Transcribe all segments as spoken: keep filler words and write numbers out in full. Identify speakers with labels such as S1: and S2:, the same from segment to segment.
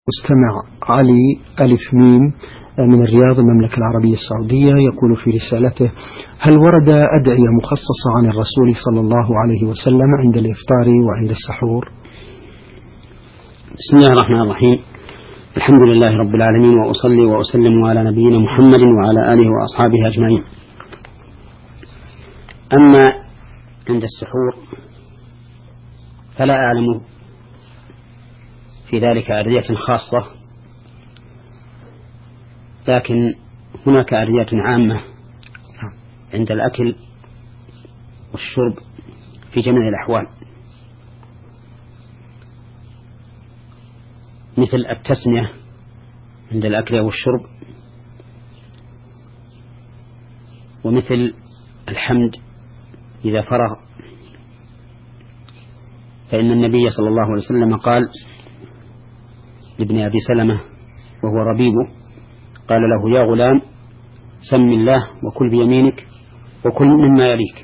S1: مستمع علي ألف ميم من الرياض المملكة العربية السعودية يقول في رسالته: هل ورد أدعية مخصصة عن الرسول صلى الله عليه وسلم عند الإفطار وعند السحور؟
S2: بسم الله الرحمن الرحيم. الحمد لله رب العالمين، وأصلي وأسلم على نبينا محمد وعلى آله وأصحابه أجمعين. أما عند السحور فلا أعلم في ذلك أدعية خاصة، لكن هناك أدعية عامة عند الأكل والشرب في جميع الأحوال، مثل التسمية عند الأكل والشرب، ومثل الحمد إذا فرغ، فإن النبي صلى الله عليه وسلم قال لابن أبي سلمة وهو ربيبه، قال له: يا غلام سم الله وكل بيمينك وكل مما يليك.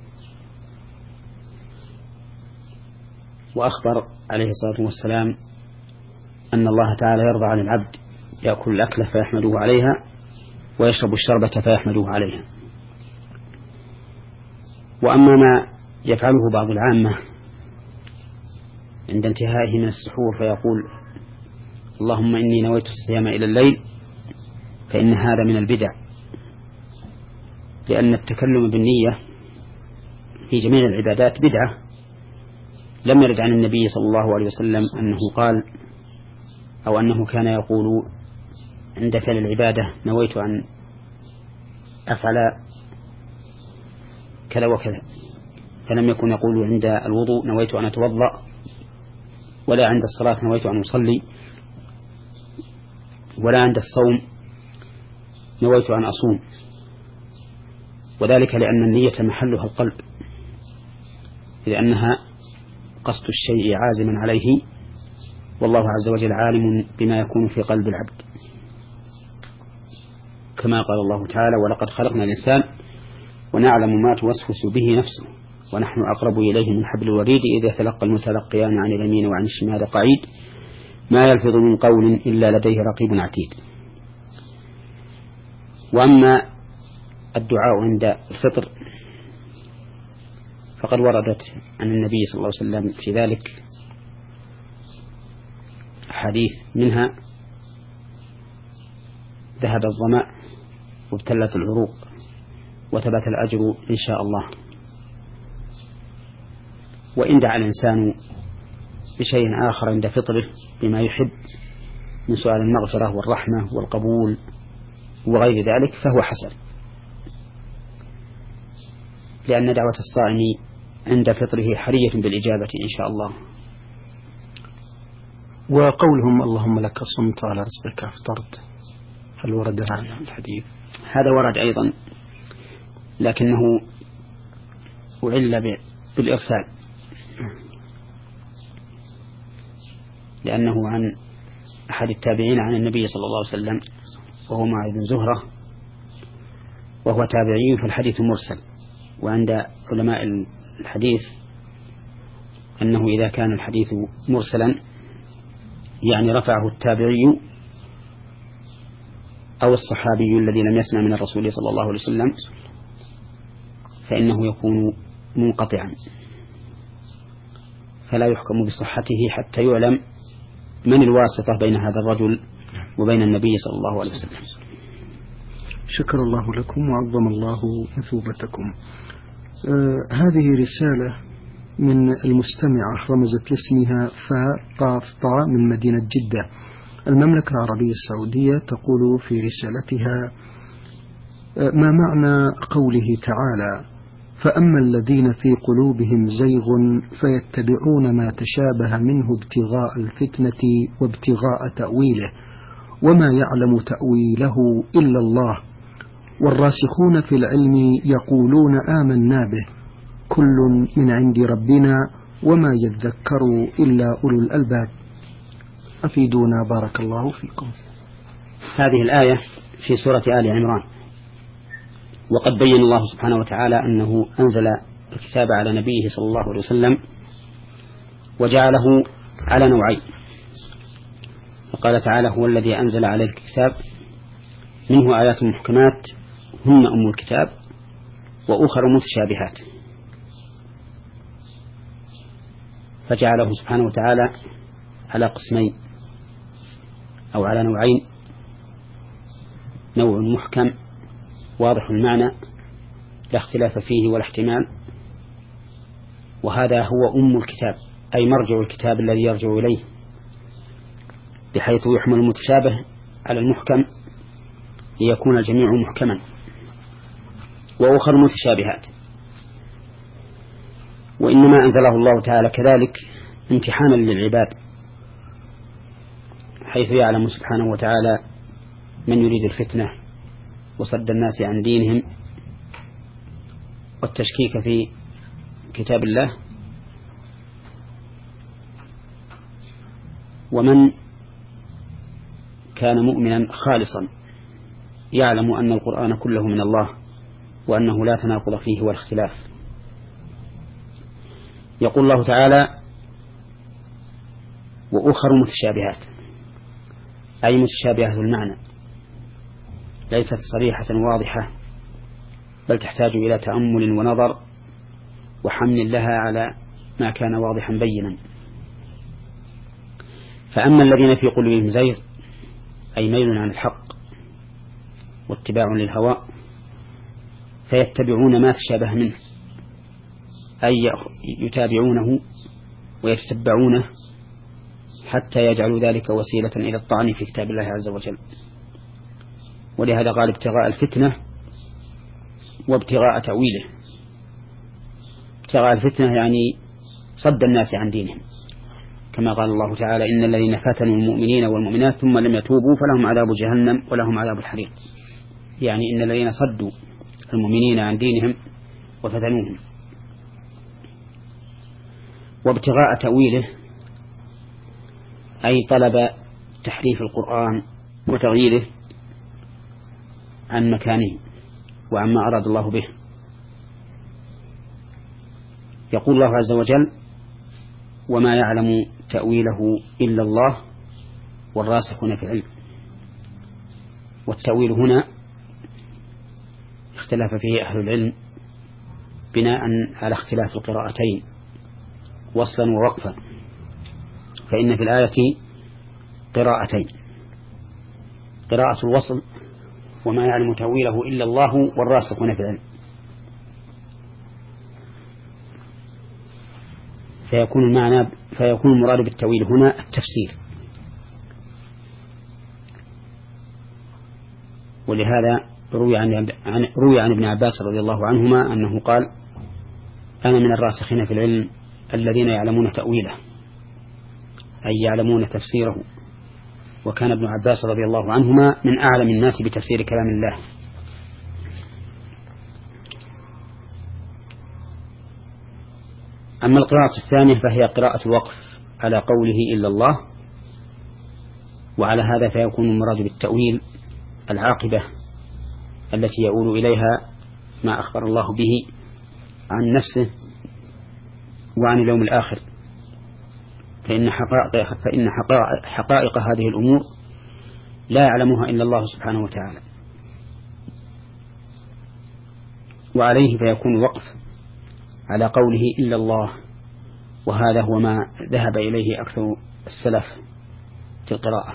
S2: وأخبر عليه الصلاة والسلام أن الله تعالى يرضى عن العبد يأكل الأكلة فيحمده عليها ويشرب الشربة فيحمده عليها. وأما ما يفعله بعض العامة عند انتهائه من السحور فيقول: اللهم إني نويت الصيام إلى الليل، فإن هذا من البدع، لأن التكلم بالنية في جميع العبادات بدعة. لم يرد عن النبي صلى الله عليه وسلم أنه قال أو أنه كان يقول عند فعل العبادة: نويت أن أفعل كذا وكذا، فلم يكن يقول عند الوضوء: نويت أن أتوضأ، ولا عند الصلاة: نويت أن أصلي، ولا عند الصوم: نويت أن أصوم. وذلك لأن النية محلها القلب، لأنها قصد الشيء عازما عليه، والله عز وجل عالم بما يكون في قلب العبد، كما قال الله تعالى: ولقد خلقنا الإنسان ونعلم ما توسوس به نفسه ونحن أقرب إليه من حبل الوريد إذا تلقى المتلقيان عن اليمين وعن الشمال قعيد ما يلفظ من قول إلا لديه رقيب عتيد. وأما الدعاء عند الفطر فقد وردت عن النبي صلى الله عليه وسلم في ذلك حديث، منها: ذهب الظمأ وابتلت العروق وثبت الأجر إن شاء الله. وإن دعا الإنسان بشيء آخر عند فطره بما يحب من سؤال المغفرة والرحمة والقبول وغير ذلك فهو حسن، لأن دعوة الصائم عند فطره حرية بالإجابة إن شاء الله.
S1: وقولهم: اللهم لك صمت على رزقك أفطرت، هل ورد هذا الحديث؟
S2: هذا ورد أيضا، لكنه أعل بالإرسال، لأنه عن أحد التابعين عن النبي صلى الله عليه وسلم وهو معاذ بن زهرة، وهو تابعي فالحديث مرسل. وعند علماء الحديث أنه إذا كان الحديث مرسلا يعني رفعه التابعي أو الصحابي الذي لم يسمع من الرسول صلى الله عليه وسلم فإنه يكون منقطعا، فلا يحكم بصحته حتى يعلم من الواسطة بين هذا الرجل وبين النبي صلى الله عليه وسلم.
S1: شكر الله لكم وعظم الله مثوبتكم. آه هذه رسالة من المستمعة رمزت لاسمها فاء قاف طاء من مدينة جدة المملكة العربية السعودية، تقول في رسالتها: آه ما معنى قوله تعالى: فأما الذين في قلوبهم زيغ فيتبعون ما تشابه منه ابتغاء الفتنة وابتغاء تأويله وما يعلم تأويله إلا الله والراسخون في العلم يقولون آمنا به كل من عند ربنا وما يذكر إلا أولو الألباب، أفيدونا بارك الله فيكم.
S2: هذه الآية في سورة آل عمران، وقد بين الله سبحانه وتعالى أنه أنزل الكتاب على نبيه صلى الله عليه وسلم وجعله على نوعين: قال تعالى هو الذي أنزل عليه الكتاب منه آيات محكمات هن أم الكتاب وأخر متشابهات، فجعله سبحانه وتعالى على قسمين أو على نوعين: نوع محكم واضح المعنى لا اختلاف فيه ولا احتمال، وهذا هو أم الكتاب أي مرجع الكتاب الذي يرجع إليه، بحيث يحمل المتشابه على المحكم ليكون الجميع محكما. وأخر متشابهات، وإنما أنزله الله تعالى كذلك امتحانا للعباد، حيث يعلم سبحانه وتعالى من يريد الفتنة وصد الناس عن دينهم والتشكيك في كتاب الله، ومن كان مؤمنا خالصا يعلم أن القرآن كله من الله وأنه لا تناقض فيه ولا اختلاف. يقول الله تعالى وأخر متشابهات أي متشابهة المعنى، ليست صريحة واضحة، بل تحتاج إلى تأمل ونظر وحمل لها على ما كان واضحا بينا. فأما الذين في قلوبهم زيغ أي ميل عن الحق واتباع للهوى فيتبعون ما تشابه منه، أي يتابعونه ويتتبعونه حتى يجعلوا ذلك وسيلة إلى الطعن في كتاب الله عز وجل. ولهذا قال ابتغاء الفتنة وابتغاء تأويله. ابتغاء الفتنة يعني صد الناس عن دينهم، كما قال الله تعالى إن الذين فتنوا المؤمنين والمؤمنات ثم لم يتوبوا فلهم عذاب جهنم ولهم عذاب الحريق، يعني إن الذين صدوا المؤمنين عن دينهم وفتنوهم. وابتغاء تأويله أي طلب تحريف القرآن وتغييره عن مكانه وعما أراد الله به. يقول الله عز وجل وما يعلم تأويله إلا الله والراسخون في العلم. والتأويل هنا اختلف فيه أهل العلم بناء على اختلاف القراءتين وصلا ووقفا، فإن في الآية قراءتين: قراءة الوصل وما يعلم تأويله إلا الله والراسخون في العلم، فيكون المعنى فيكون المراد بالتأويل هنا التفسير. ولهذا روي عن روي عن ابن عباس رضي الله عنهما أنه قال أنا من الراسخين في العلم الذين يعلمون تأويله أي يعلمون تفسيره. وكان ابن عباس رضي الله عنهما من أعلم الناس بتفسير كلام الله. أما القراءة الثانية فهي قراءة الوقف على قوله إلا الله، وعلى هذا فيكون المراد بالتأويل العاقبة التي يؤول إليها ما أخبر الله به عن نفسه وعن اليوم الآخر، فإن حقائق, فإن حقائق, حقائق هذه الأمور لا يعلمها إلا الله سبحانه وتعالى. وعليه فيكون الوقف على قوله إلا الله، وهذا هو ما ذهب إليه أكثر السلف في القراءة.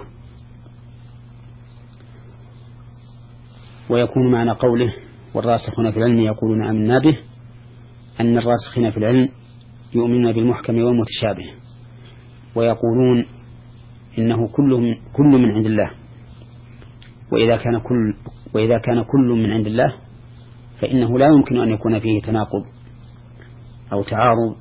S2: ويكون معنى قوله والراسخون في العلم يقولون آمنا به أن الراسخين في العلم يؤمنون بالمحكم والمتشابه، ويقولون إنه كل كل من عند الله، وإذا كان كل وإذا كان كل من عند الله فإنه لا يمكن أن يكون فيه تناقض أو تعارض،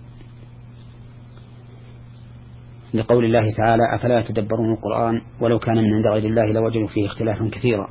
S2: لقول الله تعالى أفلا يتدبرون القرآن ولو كان من عند غير الله لوجدوا فيه اختلافا كثيرا.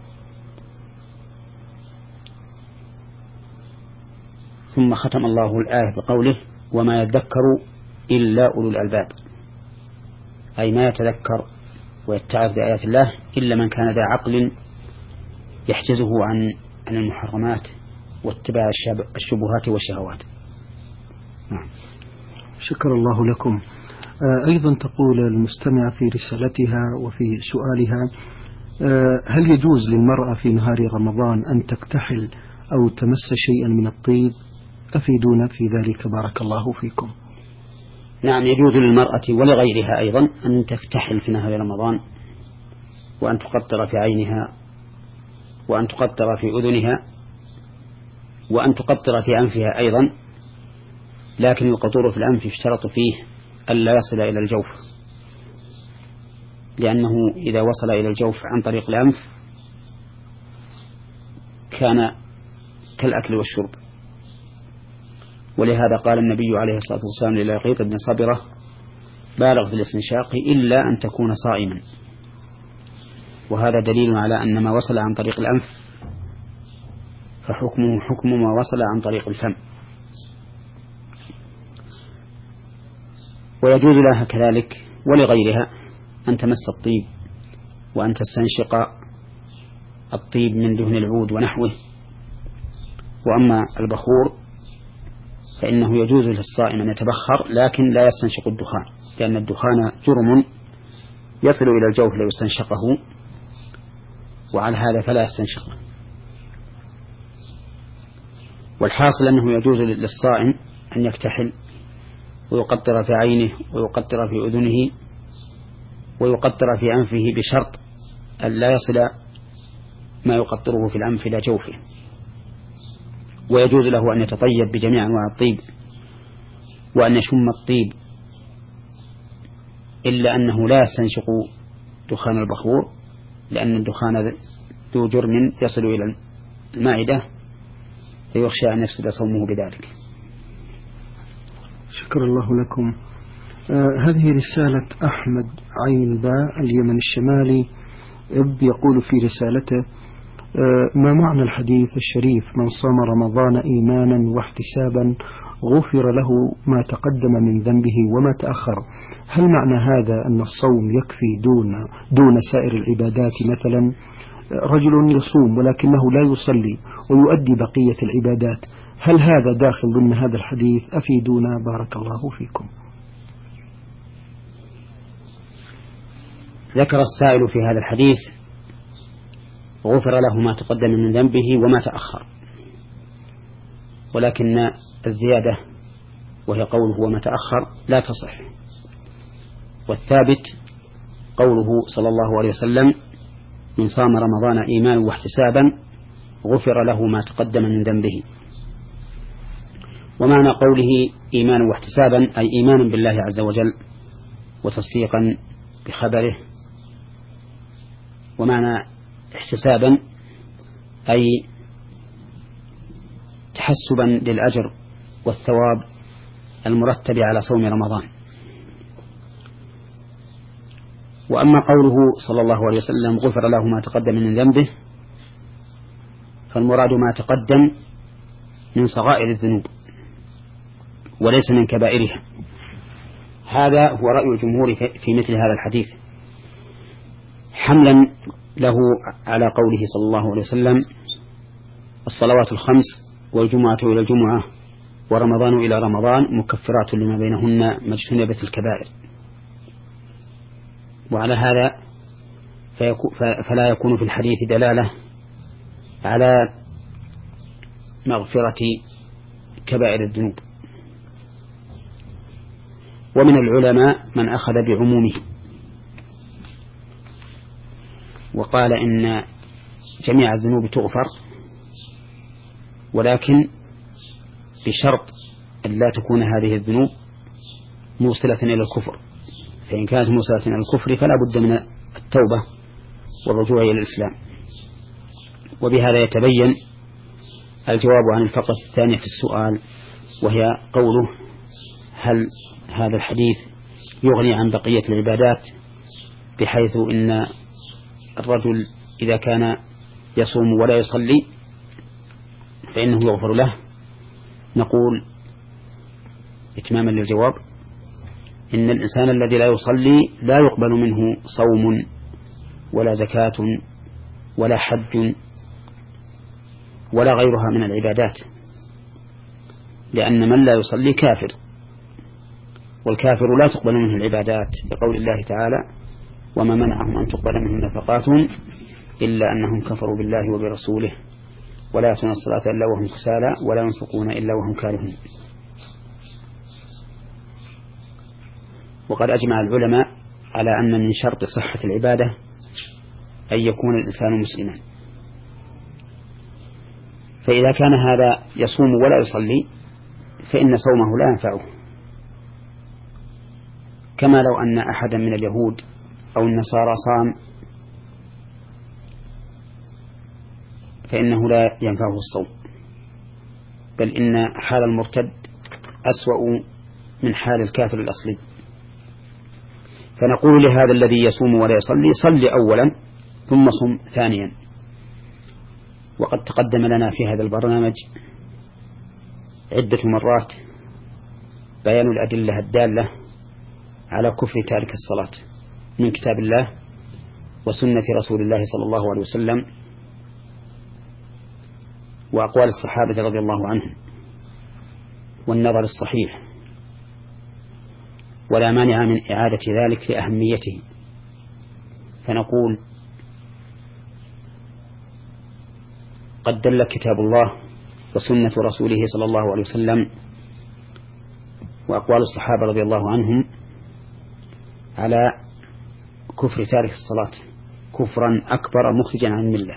S2: ثم ختم الله الآية بقوله وما يذكر إلا أولو الألباب، أي ما يتذكر ويتعظ بآيات الله إلا من كان ذا عقل يحجزه عن عن المحرمات واتباع الشبهات والشهوات. نعم.
S1: شكر الله لكم. أيضا تقول المستمع في رسالتها وفي سؤالها: هل يجوز للمرأة في نهار رمضان أن تكتحل أو تمس شيئا من الطيب؟ أفيدونا في ذلك بارك الله فيكم.
S2: نعم، يجوز للمرأة ولغيرها أيضا أن تكتحل في نهار رمضان، وأن تقطر في عينها، وأن تقطر في أذنها، وأن تقطر في أنفها أيضا، لكن القطور في الأنف يشترط فيه ألا يصل إلى الجوف، لأنه إذا وصل إلى الجوف عن طريق الأنف كان كالأكل والشرب. ولهذا قال النبي عليه الصلاة والسلام للقيط بن صبرة: بالغ في الاستنشاق إلا أن تكون صائما. وهذا دليل على أن ما وصل عن طريق الأنف فحكمه حكم ما وصل عن طريق الفم. ويجوز لها كذلك ولغيرها أن تمس الطيب وأن تستنشق الطيب من دهن العود ونحوه. وأما البخور فإنه يجوز للصائم أن يتبخر، لكن لا يستنشق الدخان، لأن الدخان جرم يصل إلى الجوف لو استنشقه، وعلى هذا فلا يستنشقه. والحاصل أنه يجوز للصائم أن يكتحل ويقطر في عينه ويقطر في أذنه ويقطر في أنفه، بشرط أن لا يصل ما يقطره في الأنف إلى جوفه. ويجوز له أن يتطيب بجميع أنواع الطيب وأن يشم الطيب، إلا أنه لا يستنشق دخان البخور، لأن الدخان ذو جرم يصل إلى المعدة فيخشى أن يفسد صومه بذلك.
S1: شكر الله لكم. آه هذه رسالة أحمد عين باء اليمن الشمالي، اب يقول في رسالته: آه ما معنى الحديث الشريف: من صام رمضان إيمانا واحتسابا غفر له ما تقدم من ذنبه وما تأخر؟ هل معنى هذا أن الصوم يكفي دون دون سائر العبادات؟ مثلا رجل يصوم ولكنه لا يصلي ويؤدي بقية العبادات، هل هذا داخل ضمن هذا الحديث؟ أفيدونا بارك الله فيكم.
S2: ذكر السائل في هذا الحديث: غفر له ما تقدم من ذنبه وما تأخر، ولكن الزيادة وهي قوله وما تأخر لا تصح، والثابت قوله صلى الله عليه وسلم: من صام رمضان إيمانا واحتسابا غفر له ما تقدم من ذنبه. ومعنى قوله إيمانا واحتسابا أي إيمانا بالله عز وجل وتصديقا بخبره، ومعنى احتسابا أي تحسبا للأجر والثواب المرتب على صوم رمضان. وأما قوله صلى الله عليه وسلم غفر له ما تقدم من ذنبه، فالمراد ما تقدم من صغائر الذنوب وليس من كبائرها. هذا هو رأي الجمهور في مثل هذا الحديث، حملا له على قوله صلى الله عليه وسلم: الصلوات الخمس والجمعة إلى الجمعة ورمضان إلى رمضان مكفرات لما بينهن ما اجتنبت الكبائر. وعلى هذا فلا يكون في الحديث دلالة على مغفرة كبائر الذنوب. ومن العلماء من أخذ بعمومه وقال إن جميع الذنوب تغفر، ولكن بشرط أن لا تكون هذه الذنوب موصلة إلى الكفر، فإن كانت موصلة إلى الكفر فلا بد من التوبة والرجوع إلى الإسلام. وبهذا يتبين الجواب عن الفقرة الثانية في السؤال، وهي قوله: هل هذا الحديث يغني عن بقية العبادات، بحيث إن الرجل إذا كان يصوم ولا يصلي فإنه يغفر له؟ نقول إتماما للجواب: إن الإنسان الذي لا يصلي لا يقبل منه صوم ولا زكاة ولا حج ولا غيرها من العبادات، لأن من لا يصلي كافر، والكافر لا تقبل منه العبادات لقول الله تعالى وما منعهم أن تقبل منهم نفقاتهم إلا أنهم كفروا بالله وبرسوله ولا يأتون الصلاة إلا وهم كسالى ولا ينفقون إلا وهم كارهون. وقد أجمع العلماء على أن من شرط صحة العبادة أن يكون الإنسان مسلما، فإذا كان هذا يصوم ولا يصلي فإن صومه لا ينفعه، كما لو أن أحدا من اليهود أو النصارى صام فإنه لا ينفعه الصوم، بل إن حال المرتد أسوأ من حال الكافر الأصلي. فنقول لهذا الذي يصوم ولا يصلي صل أولا ثم صم ثانيا. وقد تقدم لنا في هذا البرنامج عدة مرات بيان الأدلة الدالة على كفر تارك الصلاة من كتاب الله وسنة رسول الله صلى الله عليه وسلم وأقوال الصحابة رضي الله عنهم والنظر الصحيح، ولا مانع من إعادة ذلك لأهميته. فنقول قد دل كتاب الله وسنة رسوله صلى الله عليه وسلم وأقوال الصحابة رضي الله عنهم على كفر تارك الصلاة كفرا أكبر مخرجا عن الملة.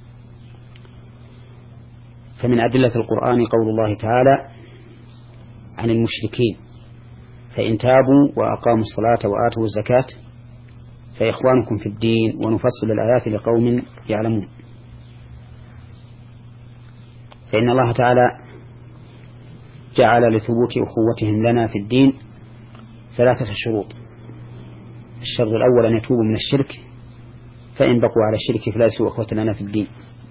S2: فمن أدلة القرآن قول الله تعالى عن المشركين فإن تابوا وأقاموا الصلاة وآتوا الزكاة فإخوانكم في الدين ونفصل الآيات لقوم يعلمون. فإن الله تعالى جعل لثبوت أخوتهم لنا في الدين ثلاثة شروط. الشرط الأول أن يتوبوا من الشرك، فإن بقوا على الشرك فليسوا أخوة لنا في الدين.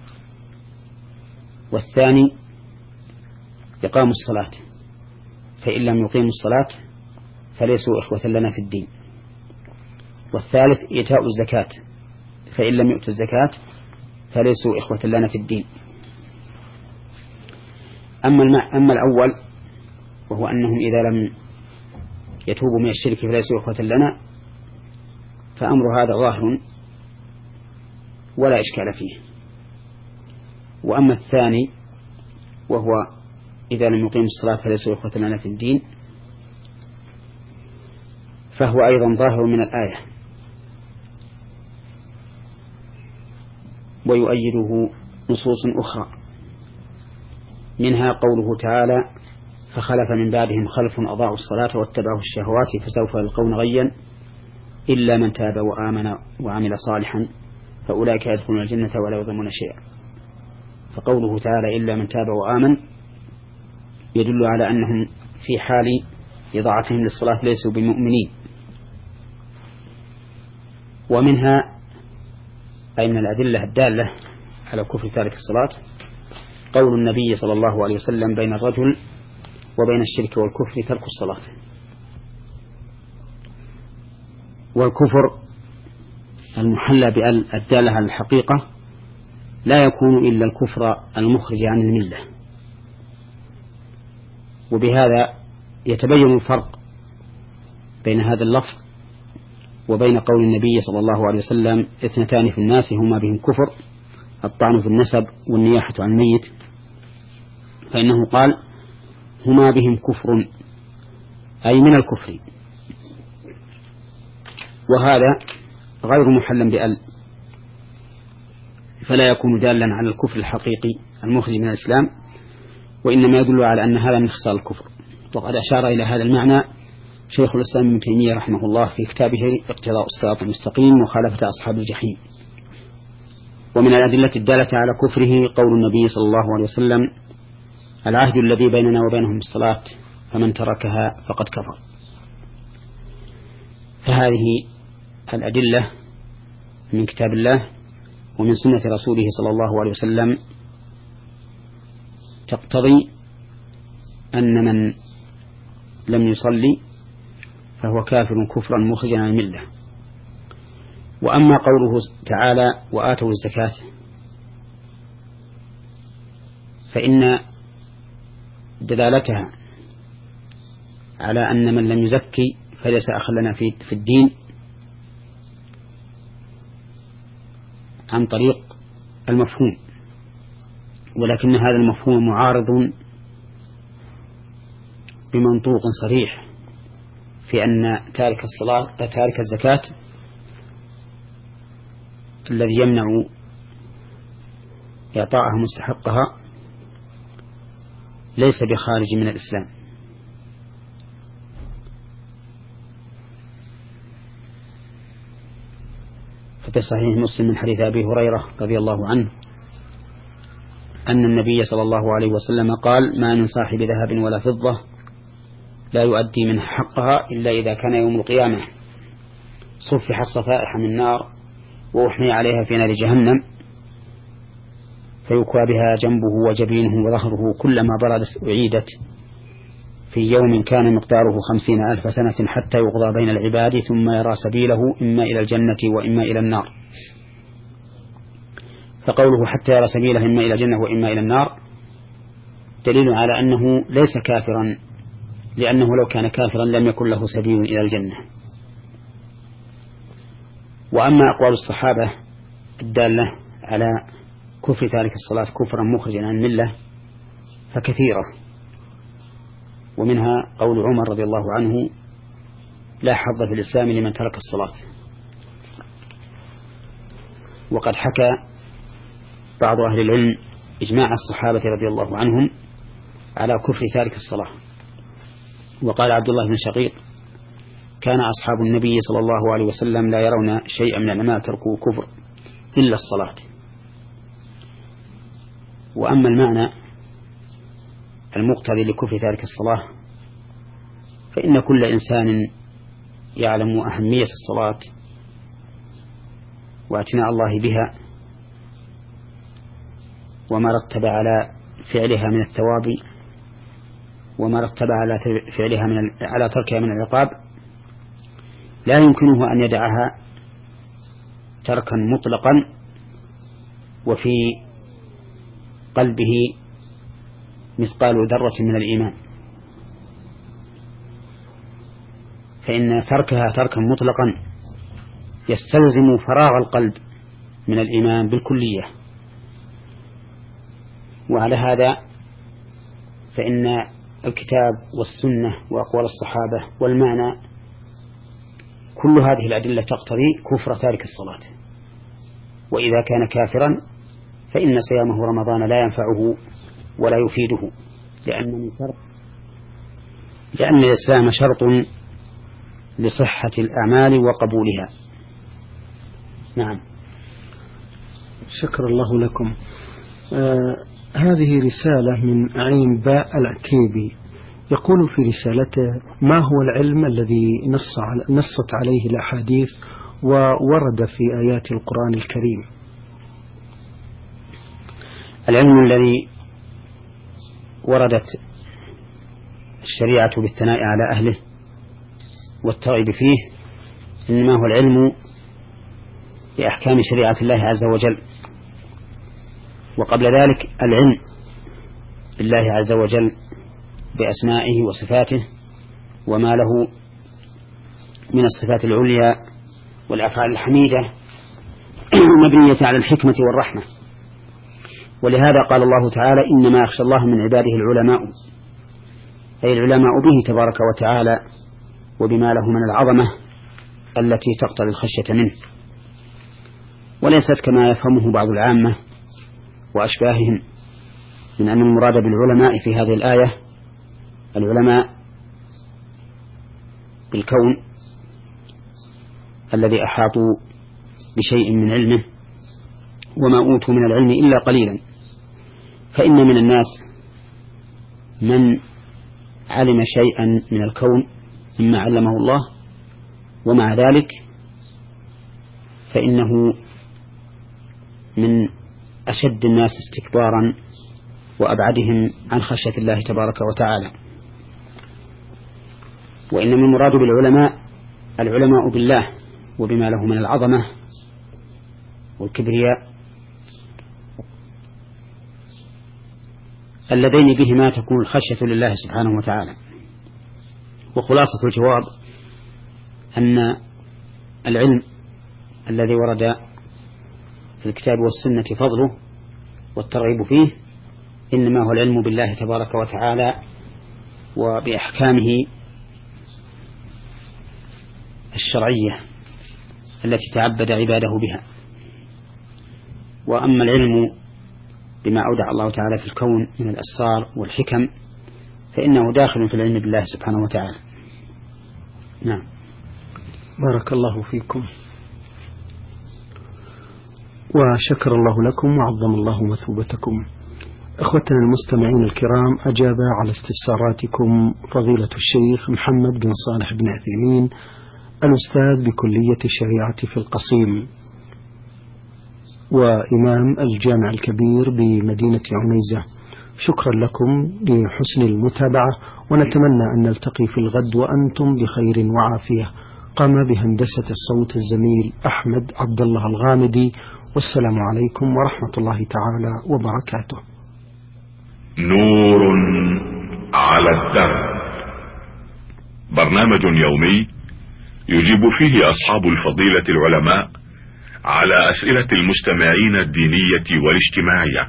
S2: والثاني إقام الصلاة، فإن لم يقيموا الصلاة فليسوا إخوة لنا في الدين. والثالث إيتاء الزكاة، فإن لم يؤتوا الزكاة فليسوا إخوة لنا في الدين. أما, أما الأول وهو أنهم إذا لم يتوبوا من الشرك فليسوا إخوة لنا، فأمر هذا ظاهر ولا إشكال فيه. وأما الثاني وهو إذا لم يقيموا الصلاة فليسوا إخوة لنا في الدين، فهو أيضا ظاهر من الآية، ويؤيده نصوص أخرى، منها قوله تعالى فخلف من بعدهم خلف أضاعوا الصلاة واتبعوا الشهوات فسوف يلقون غيا إلا من تاب وآمن وعمل صالحا فأولئك يدخلون الجنة ولا يظلمون شيئا. فقوله تعالى إلا من تاب وآمن يدل على أنهم في حال إضاعتهم للصلاة ليسوا بمؤمنين. ومنها أي من الأدلة الدالة على كفر تارك الصلاة قول النبي صلى الله عليه وسلم بين الرجل وبين الشرك والكفر ترك الصلاة. والكفر المحلى بأل الدالة على الحقيقة لا يكون إلا الكفر المخرج عن الملة. وبهذا يتبين الفرق بين هذا اللفظ وبين قول النبي صلى الله عليه وسلم اثنتان في الناس هما بهم كفر الطعن في النسب والنياحة عن الميت، فإنه قال هما بهم كفر أي من الكفر، وهذا غير محل بأل، فلا يكون دالا على الكفر الحقيقي المخرج من الإسلام، وإنما يدل على أن هذا من خصال الكفر. وقد أشار إلى هذا المعنى شيخ الإسلام ابن تيمية رحمه الله في كتابه اقتضاء الصراط المستقيم وخالفة أصحاب الجحيم. ومن الأدلة الدالة على كفره قول النبي صلى الله عليه وسلم العهد الذي بيننا وبينهم الصلاة فمن تركها فقد كفر. فهذه الأدلة من كتاب الله ومن سنة رسوله صلى الله عليه وسلم تقتضي أن من لم يصلي فهو كافر كفرا مخرجا عن الملة. وأما قوله تعالى وآتوا الزكاة فإن دلالتها على أن من لم يزكي فليس أخا لنا في في الدين عن طريق المفهوم، ولكن هذا المفهوم معارض بمنطوق صريح في أن تارك الصلاة تارك الزكاة الذي يمنع إعطاءها مستحقها ليس بخارج من الإسلام. ففي صحيح مسلم من حديث أبي هريرة رضي الله عنه أن النبي صلى الله عليه وسلم قال: ما من صاحب ذهب ولا فضة لا يؤدي منها حقها إلا إذا كان يوم القيامة صفحت صفائح من نار وأحمي عليها في نار جهنم فيكوى بها جنبه وجبينه وظهره كلما بردت أعيدت في يوم كان مقداره خمسين ألف سنة حتى يقضى بين العباد ثم يرى سبيله إما إلى الجنة وإما إلى النار. فقوله حتى يرى سبيله إما إلى الجنة وإما إلى النار دليل على أنه ليس كافرا، لأنه لو كان كافرا لم يكن له سبيل إلى الجنة. وأما أقوال الصحابة الدالة على كفر تارك الصلاة كفرا مخرجا عن الملة فكثيرة، ومنها قول عمر رضي الله عنه: لا حظ في الإسلام لمن ترك الصلاة. وقد حكى بعض أهل العلم إجماع الصحابة رضي الله عنهم على كفر تارك الصلاة. وقال عبد الله بن شقيق: كان أصحاب النبي صلى الله عليه وسلم لا يرون شيئا من الأعمال تركوا كفر إلا الصلاة. وأما المعنى المقتضي لكفر تارك الصلاة فإن كل إنسان يعلم أهمية الصلاة واعتناء الله بها وما رتب على فعلها من الثواب وما رتب على فعلها من على تركها من العقاب لا يمكنه أن يدعها تركا مطلقا وفي قلبه مثقال ذرة من الإيمان، فإن تركها تركا مطلقا يستلزم فراغ القلب من الإيمان بالكلية. وعلى هذا فإن الكتاب والسنة وأقوال الصحابة والمعنى كل هذه الأدلة تقتضي كفر تارك الصلاة. وإذا كان كافرا فإن صيامه رمضان لا ينفعه ولا يفيده، لأن من شرط لأن الإسلام شرط لصحة الأعمال وقبولها. نعم.
S1: شكر الله لكم. آه هذه رسالة من عين باء العتيبي، يقول في رسالته: ما هو العلم الذي نص على نصت عليه الأحاديث وورد في آيات القرآن الكريم؟
S2: العلم الذي وردت الشريعة بالثناء على أهله والترغيب فيه إنما هو العلم بأحكام شريعة الله عز وجل، وقبل ذلك العلم بالله عز وجل بأسمائه وصفاته وما له من الصفات العليا والأفعال الحميدة مبنية على الحكمة والرحمة. ولهذا قال الله تعالى: إنما يخشى الله من عباده العلماء، أي العلماء به تبارك وتعالى وبما له من العظمة التي تقتضي الخشية منه، وليست كما يفهمه بعض العامة وأشباههم من أن المراد بالعلماء في هذه الآية العلماء بالكون الذي أحاطوا بشيء من علمه وما أوتوا من العلم إلا قليلا. فإن من الناس من علم شيئا من الكون مما علمه الله، ومع ذلك فإنه من أشد الناس استكبارا وأبعدهم عن خشية الله تبارك وتعالى. وإنما المراد بالعلماء العلماء بالله وبما له من العظمة والكبرياء اللذين بهما تكون الخشية لله سبحانه وتعالى. وخلاصة الجواب أن العلم الذي ورد في الكتاب والسنة فضله والترغيب فيه إنما هو العلم بالله تبارك وتعالى وبأحكامه الشرعية التي تعبد عباده بها. وأما العلم بما أودع الله تعالى في الكون من الأسرار والحكم فإنه داخل في العلم بالله سبحانه وتعالى. نعم.
S1: بارك الله فيكم وشكر الله لكم وعظم الله مثوبتكم. أخوتنا المستمعين الكرام، أجاب على استفساراتكم فضيلة الشيخ محمد بن صالح بن عثيمين الأستاذ بكلية الشريعة في القصيم وإمام الجامع الكبير بمدينة عنيزة. شكرا لكم لحسن المتابعة، ونتمنى أن نلتقي في الغد وأنتم بخير وعافية. قام بهندسة الصوت الزميل أحمد عبد الله الغامدي، والسلام عليكم ورحمة الله تعالى وبركاته.
S3: نور على الدرب، برنامج يومي يجيب فيه أصحاب الفضيلة العلماء على أسئلة المستمعين الدينية والاجتماعية.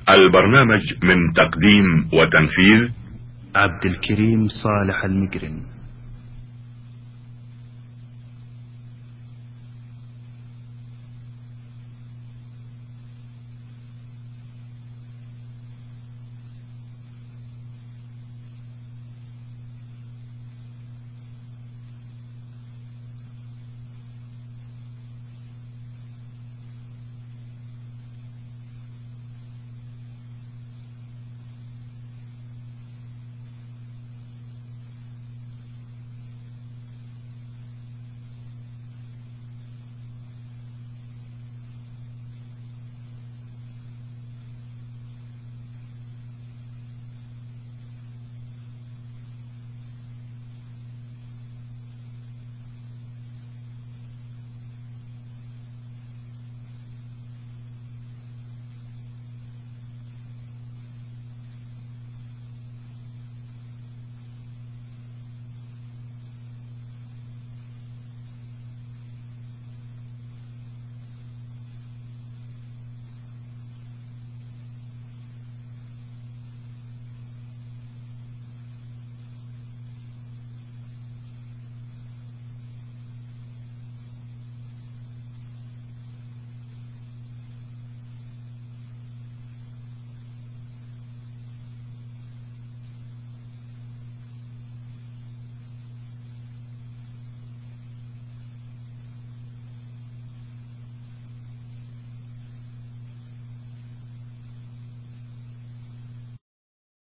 S3: البرنامج من تقديم وتنفيذ
S4: عبد الكريم صالح المقرن.